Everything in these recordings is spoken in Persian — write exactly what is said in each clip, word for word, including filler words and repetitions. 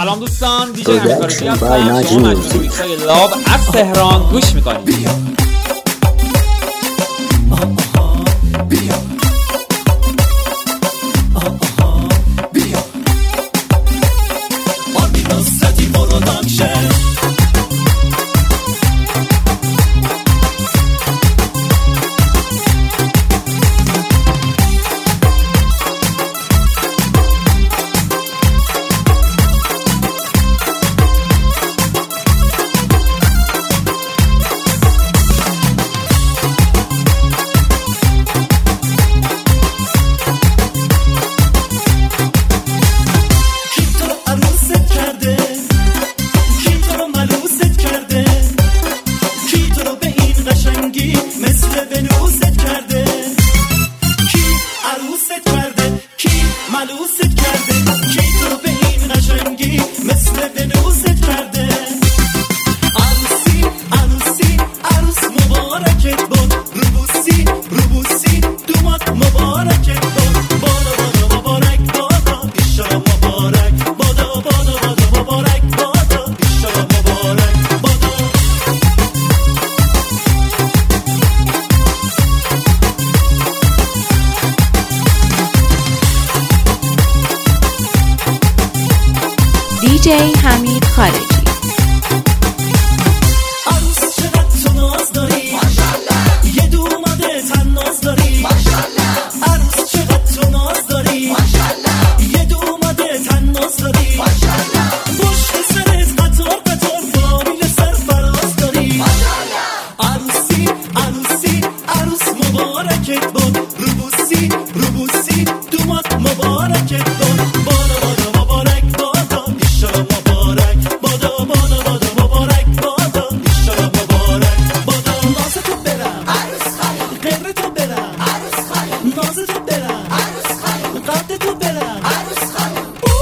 سلام دوستان، دیجی همکارشی هستم. شما مجموعه میکسای لاب از تهران گوش میکنید. دیجی حمید خارجی. عروس چقدر تو ناز داری ماشاءالله، یه دوماده تن ناز داری ماشاءالله. عروس چقدر تو ناز داری ماشاءالله، یه دوماده تن ناز داری ماشاءالله. پشت سرت قطار قطار فامیل سرفراز داری ماشاءالله. عروسی عروسی عروس مبارکت باد، روبوسی روبوسی دومات مبارکت باد. بالا بالا مبارک بادا ایشالا مبارک بادا، بالا بادا مبارک بادا ایشالا مبارک بادا. ناز تو برم عروس خاله، غیر تو برم عروس خاله، ناز تو برم عروس خاله، قد تو برم عروس خاله.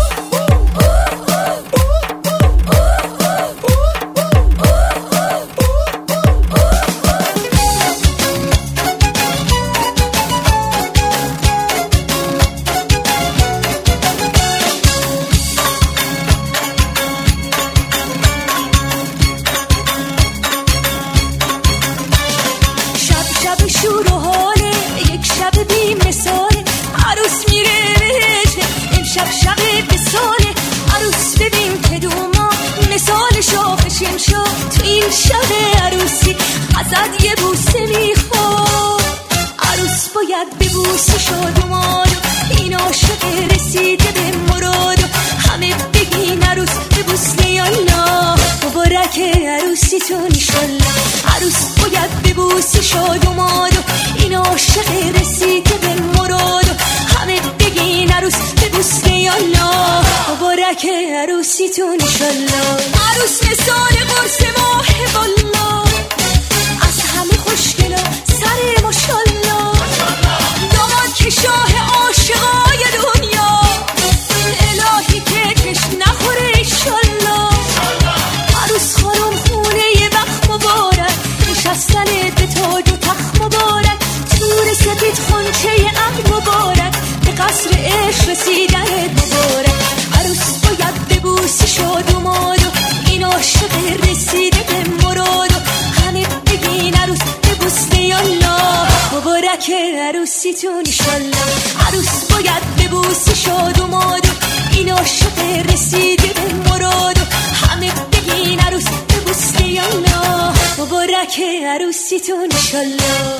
شب شور و حاله، یک شب بی مثاله، عروس میره بهشت امشب شب بساله. عروس ببین که دوما مثال شاخشیم شو، تو این شب عروسی ازت یه بوسه میخواد. عروس باید ببوسه شادومارو، این عاشق رسیده به مرادو. همه بگین عروس ببوس یالا، مبارک عروسیتون ایشالله. عروس باید ببوسه شادومارو، این عاشق رسیده به مرادو. همه بگین عروس ببوس یالا، مبارک عروسیتون ایشالله. عروس مثال قرص ماه والا، از همه خوشگلا سر ماشالله. داماد که شاه عاشقای دنیا، الهی که کش نخوره ایشالله. عروس خانم خونه یه وقت مبارک، نشستن به تاج و تخت مبارک. تور سپید خونچه عقل مبارک، به قصر عشق رسیدن مبارک. عروس باید ببوسی شادومارو، این عاشق رسیده به مرادو. همه بگین عروس ببوس یالا، مبارک عروسیتون ایشالله. عروس باید ببوسی شادومارو، این عاشق رسیده به مرادو. همه بگین عروس ببوس یالا، مبارک عروسیتون ایشالله.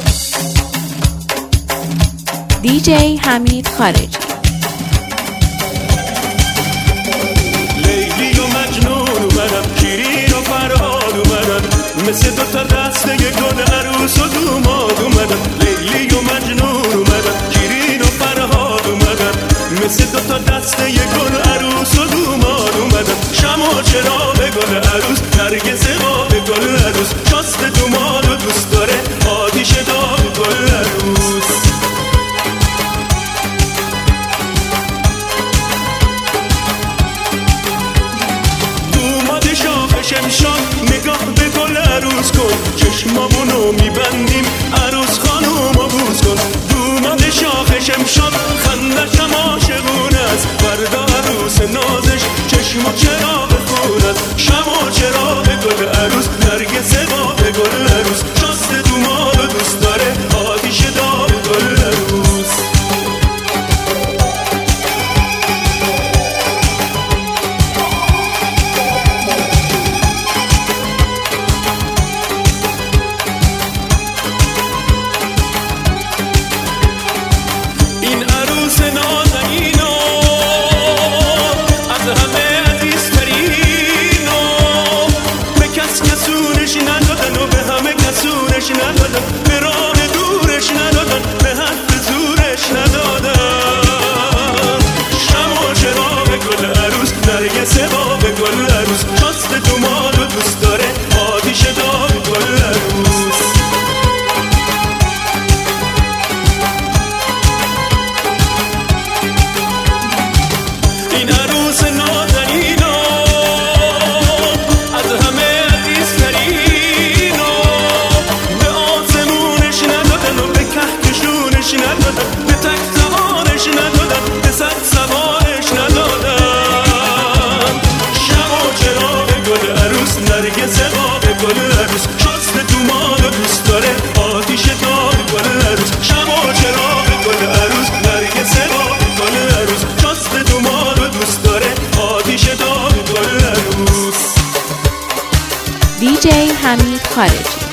دیجی حمید خارجی. لیلی و مجنون اومدن، شیرین و فرهاد اومدن، مثل دوتا دسته گل عروس و دوماد اومدن. لیلی و مجنون اومدن، شیرین و فرهاد اومدن، مثل دوتا دسته گل عروس و دوماد اومدن. شمع و چراغ گل عروس، نرگس قاب گل عروس، شاست دوماد و دوست داره آتیش داغ گل عروس. دوماد شاخ شمشاد، نگاه به گل عروس کن، چشمامونو میبندیم عروس خانومو بوس کن. دوماد شاخ شمشاد، خندشم عاشقونه است، فردا عروس نازش چشم و چراغ حمید خارجی.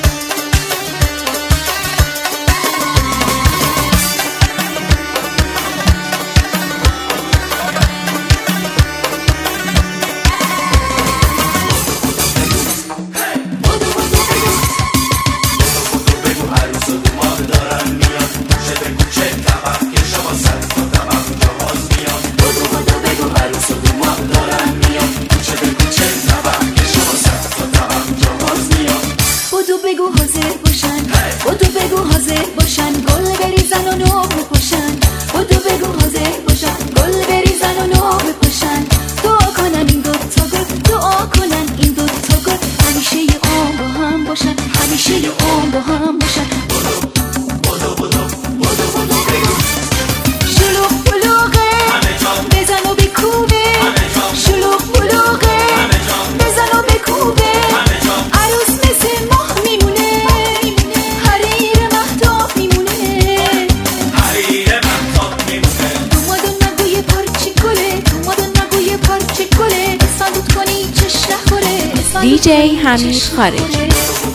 دیجی حمید خارجی.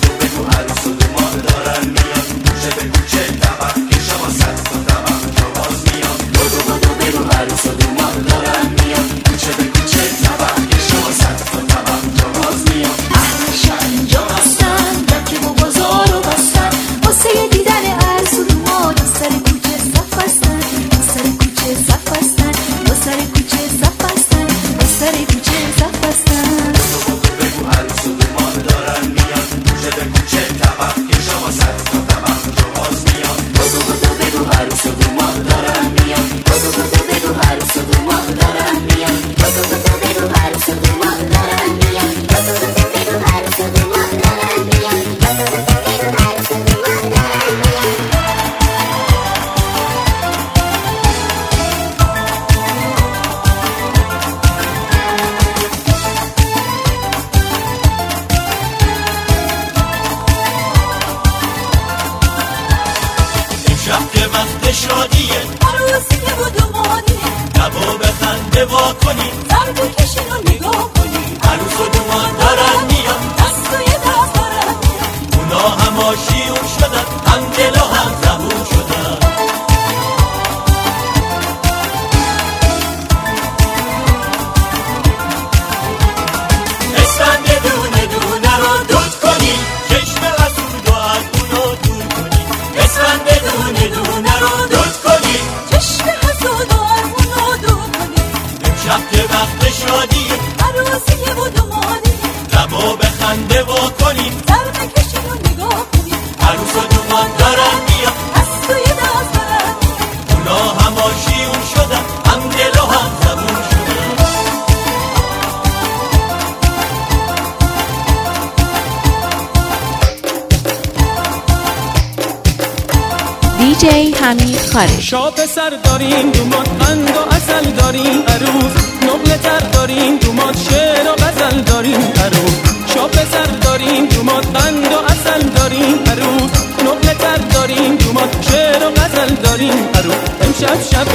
دیجی حمید خارجی. شاپ سر داریم دومات قند و اصل داریم عروس، نقل تر داریم دومات شعر و غزل داریم عروس. شاپ سر داریم دومات قند و اصل داریم عروس، نقل تر داریم دومات شعر و غزل داریم عروس. امشب شب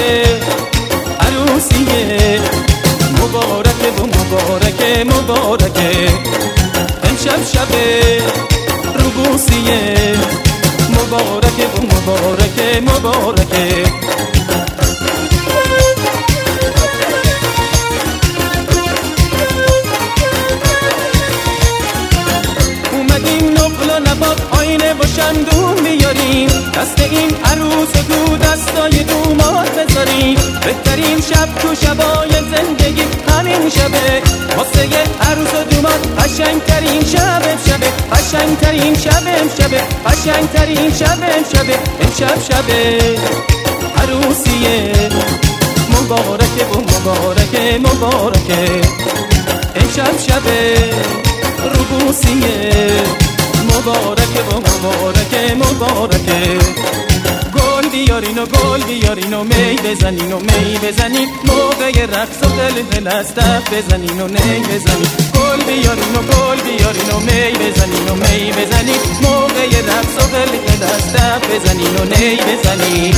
عروسیه مبارکه و مبارکه مبارکه، امشب شب روبوسیه مبارکه و مبارکه مبارکه. اومدیم نقل و نبات آینه و شمدون بیاریم، دست این عروس و دو دستای دومات بذاریم. بهترین شب تو شبای زندگی همین شبه، واسه عروس و دومات قشنگترین شب امشبه، قشنگترین شب امشبه، قشنگترین شب امشبه. امشب شبه عروسیه مبارکه و مبارکه مبارکه، امشب شبه روبوسیه مبارکه و مبارکه مبارکه. گل بیارین و گل بیارین و می بزنین و می بزنین، موقع رقص و دل از دف بزنین و نی بزنین. گل بیارین و گل بیارین و می بزنین و می بزنین، موقع رقص و دل از دف بزنین و نی بزنین.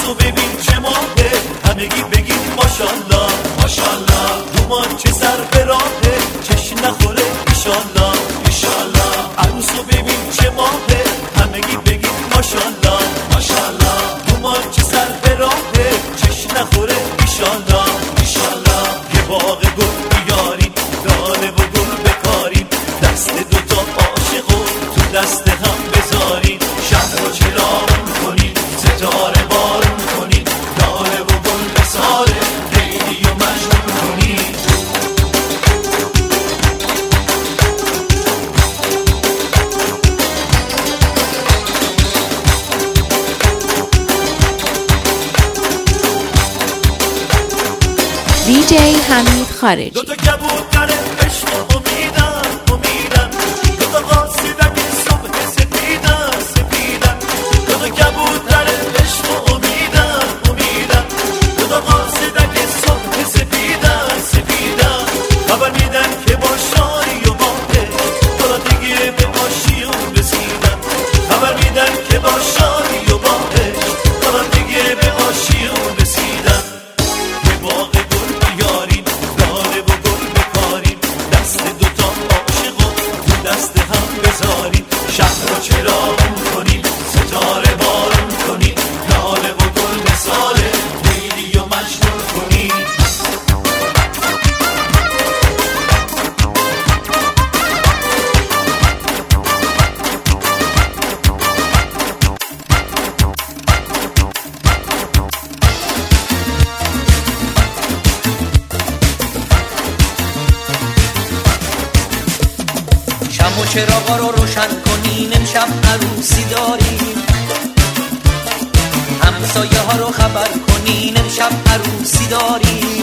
عروسو ببین چه ماهه، همگی بگید ماشالله ماشالله. دومان چه سر به راهه، چش نخوره ایشالله ایشالله. عروسو ببین چه ماهه، همگی بگید ماشالله ماشالله. دومان چه سر به راهه، چش نخوره ایشالله ایشالله. یه باغ گل بیاریم، دانه و گل بکاریم، دست دوتا عاشقو تو دست هم بذاریم. شهر رو چراغون کنیم، ستاره بارون کنیم، دانه و گل بساره لیلی و مجنون کنیم. دی جی حمید خارجی. دوتا کبوتر عشق و امیدن امیدن، دوتا قاصدک صبح سپیدن سپیدن. دوتا کبوتر عشق و امیدن امیدن، دوتا قاصدک صبح سپیدن سپیدن. خبر میدن که با شاری و باده، حالا دیگه به آشیون رسیدن. خبر میدن که با شاری و باده، حالا دیگه به آشیون رسیدن. یه باغ گل بیاریم، دانه و گل بکاریم، دست دوتا عاشقو تو دست هم بذاریم. شهر رو چراغون کنیم، ستاره بارون کنیم، دانه و گل مثاله لیلی و مجنون کنیم. شم و چراغا رو روشن کنین، امشب عروسی داریم. همسایه ها رو خبر کنین، امشب عروسی داریم.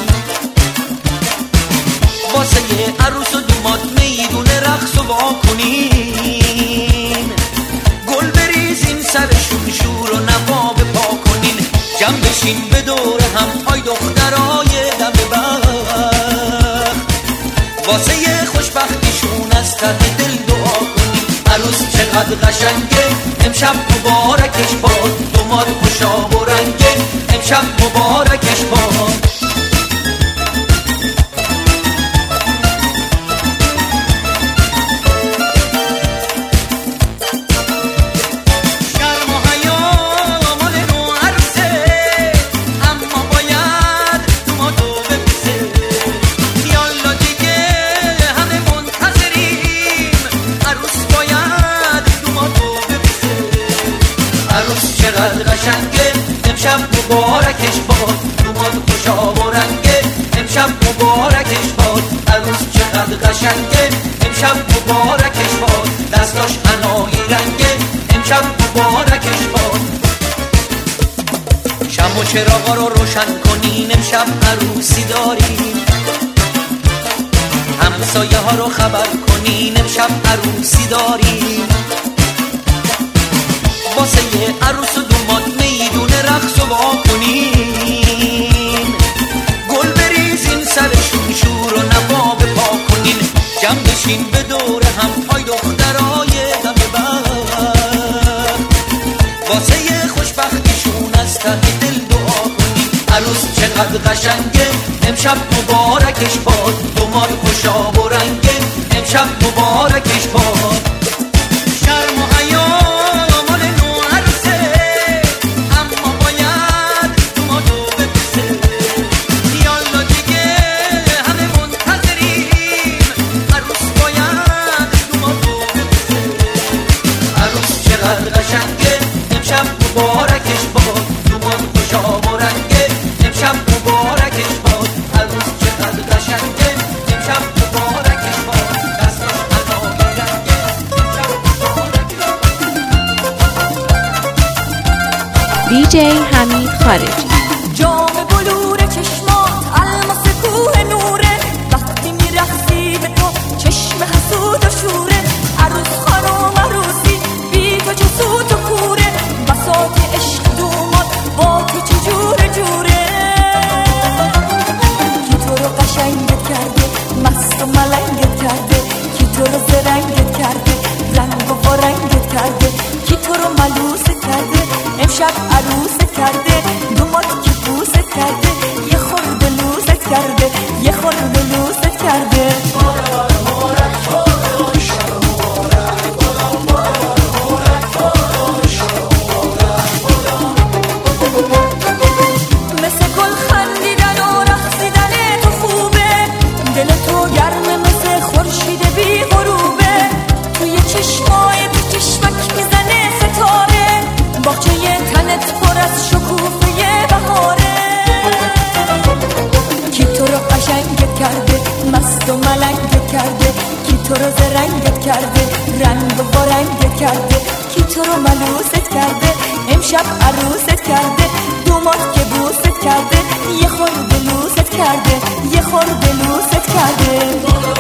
واسه یه عروس و دوماد میدون رقص و وا کنین. گل بریزین سرشون، شور و نوا بپا کنین. جمع بشین به دور هم، آی دخترای دم بخت. واسه یه خوشبختیشون از ته دل دعا کنیم. عروس چقدر قشنگه، امشب مبارکش باد. دوماد خوشاب و رنگه، امشب مبارکش باد. شرم و حیا مال نو عروسه، اما باید دومادو ببوسه. یالا دیگه همه منتظریم، عروس باید دومادو ببوسه. عروس چقدر قشنگه، امشب مبارکش باد. دوماد خوشاب و رنگه، امشب مبارکش باد. عروس چقدر قشنگه، امشب مبارکش باد. دستاش حنایی رنگه، امشب مبارکش باد. شم و چراغا رو روشن کنین، امشب عروسی داریم. همسایه ها رو خبر کنین، امشب عروسی داریم. واسه یه عروس و دوماد میدون رقص و وا کنین. گل بریزین سرشون، شور و نوا بپا کنین. جمع بشین به دور هم، آی دخترای دم بخت. واسه یه خوشبختیشون از ته دل دعا کنین. عروس چقدر قشنگه، امشب مبارکش باد. دوماد خوشاب و رنگه، امشب مبارکش باد. شرم و حیا مال نو عروسه، اما باید دومادو ببوسه. یالا دیگه همه منتظریم، عروس باید دومادو ببوسه. عروس چقدر قشنگه، امشب مبارکش باد. دوماد خوشاب و رنگه، امشب مبارکش باد. عروس چقدر قشنگه، امشب مبارکش باد. دستاش حنایی رنگه، امشب مبارکش باد. دی جی حمید خارجی. جام بلور چشمات الماس کوه نوره، وقتی میرقصی به تو چشم حسود و شوره. عروس خانم عروسی بی تو چه سوت و کوره، بساط عشق دوماد با تو چه جوره جوره. کی تو رو قشنگت کرده، مست و ملنگت کرده. کی تو رو زرنگت کرده، رنگ و بارنگت کرده. کی تو رو ملوس کرده، امشب عروس کرده. تو رو زرنگت کرده، رنگ و رنگت کرده، کی تو رو ملوست کرده، امشب عروست کرده، دومات که بوست کرده، یه خورد لوست کرده، یه خورد لوست کرده.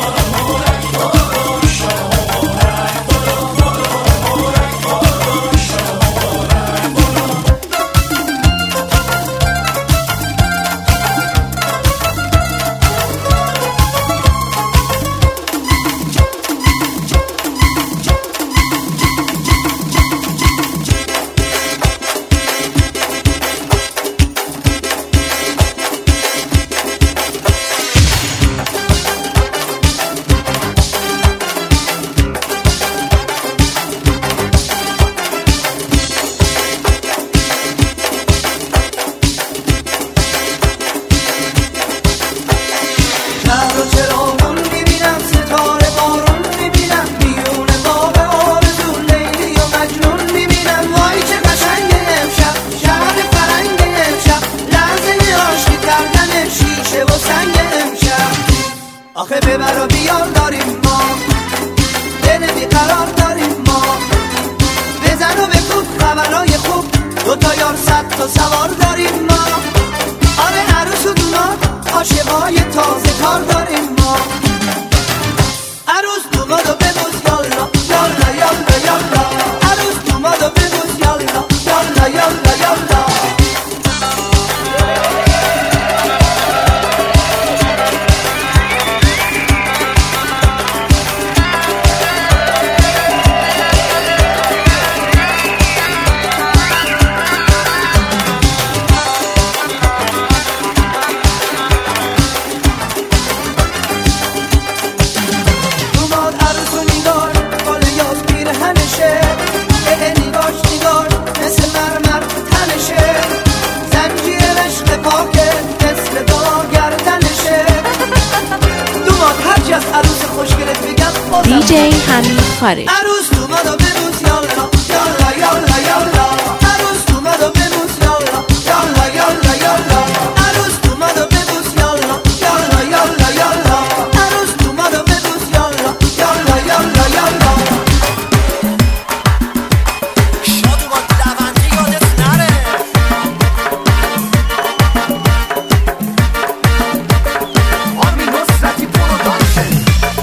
آخه ببر و بیار داریم ما، دل بیقرار داریم ما، بزن و بکوب خبرای خوب، دوتا یار صد تا سوار داریم ما. آره عروس و دوماد عاشقای تازه کار داریم ما. عروس دومادو ببوس یالا یالا یالا یالا، عروس دومادو ببوس یالا یالا یالا یالا. دیجی حمید خارجی. عروس دومادو ببوس یالا یالا یالا یالا، عروس دومادو ببوس یالا یالا یالا یالا، عروس دومادو ببوس یالا یالا یالا یالا، عروس دومادو ببوس یالا یالا یالا یالا. شادومان لونجی یادت نره. آرمین نصرتی پروداکشن.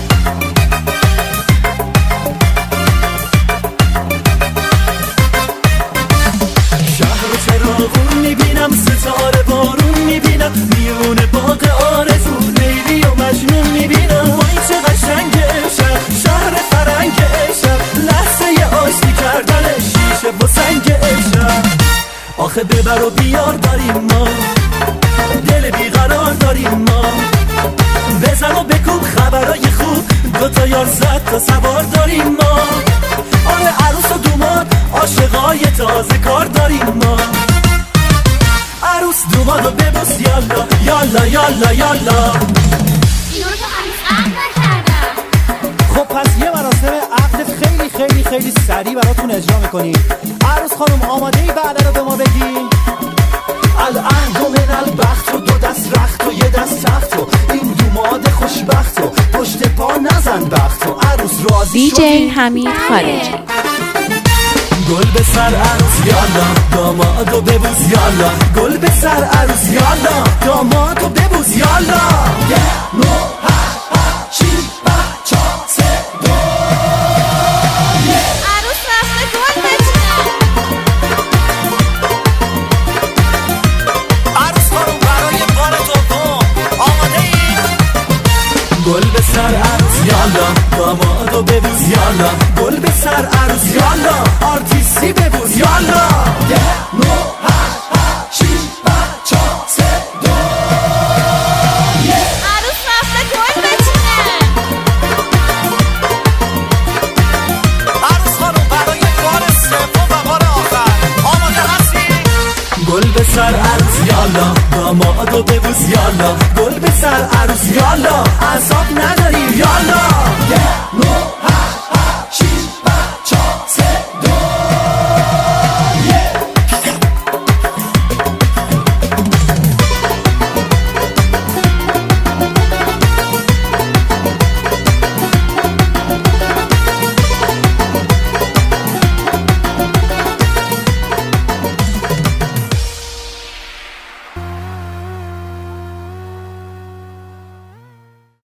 ستاره بارون میبینم، میونه باغ آرزو، لیلی و مجنون میبینم. وای چه قشنگه شهر، شهر فرنگ شهر، لحظه آشتی کردن شیشه و سنگ شهر. آخه ببر و بیار داریم ما، دل بیقرار داریم ما، بزن و بکوب خبرای خوب، دوتا یار صد تا سوار داریم ما. آره عروس و دوماد عاشقای تازه کار داریم ما. عروس دومادو ببوس یالا یالا یالا یالا. اینو تو هنوز عقد نکردم. خب پس یه مراسم عقد خیلی خیلی خیلی سریع براتون اجرا میکنیم. عروس خانم آماده ای بعد رو به ما بگی؟ العهد و من البخت و دو دست رخت و یه دست تخت و این دوماد خوشبخت و پشت پا نزن بخت و عروس راضی دیجی حمید خارجی. گل به سر عروس یالا، دامادو ببوس یالا، گل به سر عروس یالا، دامادو ببوس یالا. یه نو هشت هشت شیش پنج چهار سه دو. عروس رفته گل بچینه. عروس خانم برای بار دوم آماده ای؟ گل به سر عروس یالا، دامادو ببوس یالا، گل به سر عروس یالا، آرتیستی ببوس یالا. یه نو هشت هشت شیش پنج چهار سه دو. عروس رفته گل بچینه. عروس خانم برای بار سوم و بار آخر آماده هستی؟ گل به سر عروس یالا، دامادو ببوس یالا، گل به سر عروس یالا، اعصاب نداری یالا.